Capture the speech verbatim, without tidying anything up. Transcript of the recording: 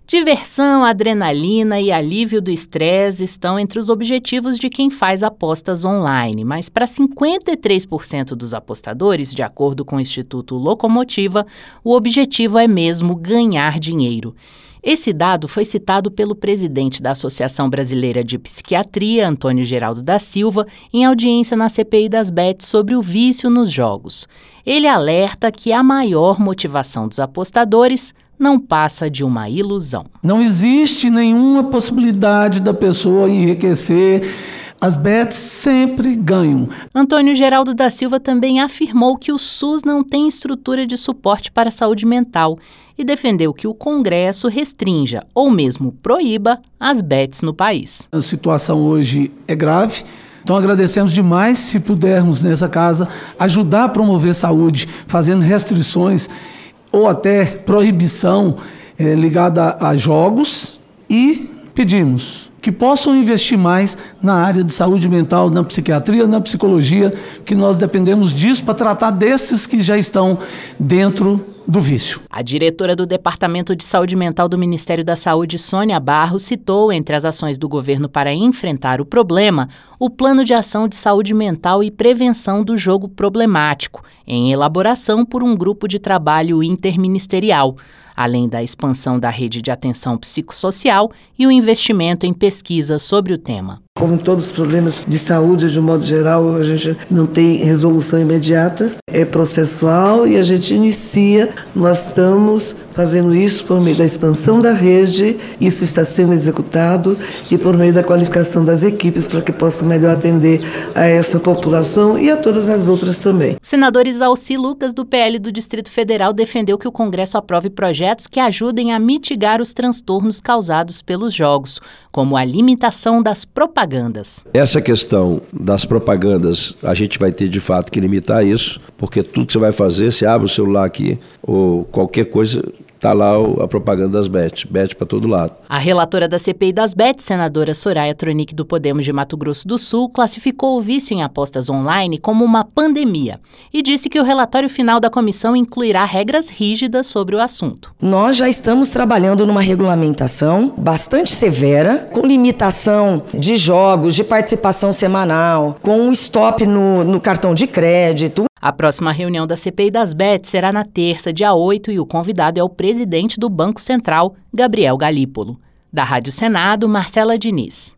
Diversão, adrenalina e alívio do estresse estão entre os objetivos de quem faz apostas online, mas para cinquenta e três por cento dos apostadores, de acordo com o Instituto Locomotiva, o objetivo é mesmo ganhar dinheiro. Esse dado foi citado pelo presidente da Associação Brasileira de Psiquiatria, Antônio Geraldo da Silva, em audiência na C P I das Bets sobre o vício nos jogos. Ele alerta que a maior motivação dos apostadores não passa de uma ilusão. Não existe nenhuma possibilidade da pessoa enriquecer. As bets sempre ganham. Antônio Geraldo da Silva também afirmou que o SUS não tem estrutura de suporte para a saúde mental e defendeu que o Congresso restrinja ou mesmo proíba as bets no país. A situação hoje é grave. Então agradecemos demais se pudermos nessa casa ajudar a promover saúde, fazendo restrições ou até proibição é, ligada a, a jogos, e pedimos que possam investir mais na área de saúde mental, na psiquiatria, na psicologia, que nós dependemos disso para tratar desses que já estão dentro do vício. A diretora do Departamento de Saúde Mental do Ministério da Saúde, Sônia Barros, citou entre as ações do governo para enfrentar o problema o Plano de Ação de Saúde Mental e Prevenção do Jogo Problemático, em elaboração por um grupo de trabalho interministerial, além da expansão da rede de atenção psicossocial e o investimento em pesquisa sobre o tema. Como todos os problemas de saúde, de um modo geral, a gente não tem resolução imediata, é processual e a gente inicia, nós estamos fazendo isso por meio da expansão da rede, isso está sendo executado, e por meio da qualificação das equipes para que possam melhor atender a essa população e a todas as outras também. O senador Isalci Lucas, do P L do Distrito Federal, defendeu que o Congresso aprove projetos que ajudem a mitigar os transtornos causados pelos jogos, como a limitação das propagandas. Essa questão das propagandas, a gente vai ter de fato que limitar isso, porque tudo que você vai fazer, você abre o celular aqui, ou qualquer coisa, está lá a propaganda das bets, bet para todo lado. A relatora da C P I das Bets, senadora Soraya Tronic, do Podemos de Mato Grosso do Sul, classificou o vício em apostas online como uma pandemia e disse que o relatório final da comissão incluirá regras rígidas sobre o assunto. Nós já estamos trabalhando numa regulamentação bastante severa, com limitação de jogos, de participação semanal, com um stop no, no cartão de crédito. A próxima reunião da C P I das Bets será na terça, dia oito, e o convidado é o presidente do Banco Central, Gabriel Galípolo. Da Rádio Senado, Marcela Diniz.